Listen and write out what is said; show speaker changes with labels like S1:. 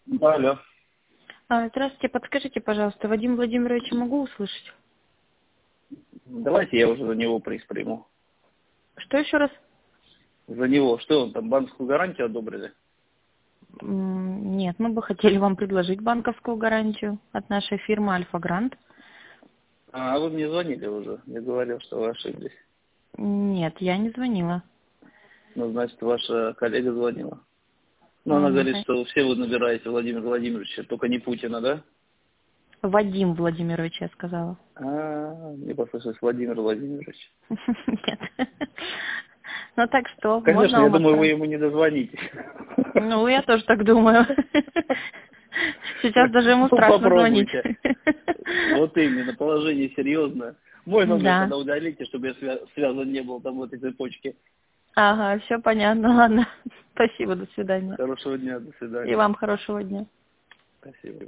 S1: Да, алло.
S2: Здравствуйте, подскажите, пожалуйста, Вадим Владимирович, могу услышать?
S1: Давайте я уже за него приз приму.
S2: Что еще раз?
S1: За него. Что он там, банковскую гарантию одобрили?
S2: Нет, мы бы хотели вам предложить банковскую гарантию от нашей фирмы Альфа Грант.
S1: А вы мне звонили уже. Я говорил, что вы ошиблись.
S2: Нет, я не звонила.
S1: Ну, значит, ваша коллега звонила. Но она говорит,
S2: Мгм.
S1: что все вы набираете Владимира Владимировича, только не Путина, да?
S2: Вадим Владимирович, я сказала.
S1: Мне послышалось Владимир Владимирович.
S2: Нет. Ну так что,
S1: Конечно,
S2: можно
S1: я
S2: вам
S1: думаю, вы
S2: отправить?
S1: ему не дозвонитесь.
S2: Ну, я тоже так думаю. Сейчас даже ему
S1: Ну,
S2: страшно звонить.
S1: попробуйте. Вот именно, положение серьезное. Мой номер
S2: Да.
S1: тогда удалите, чтобы я связан не был там в этой цепочке.
S2: Ага, все понятно, ладно. Спасибо, до свидания.
S1: Хорошего дня, до
S2: И
S1: свидания.
S2: вам хорошего дня.
S1: Спасибо.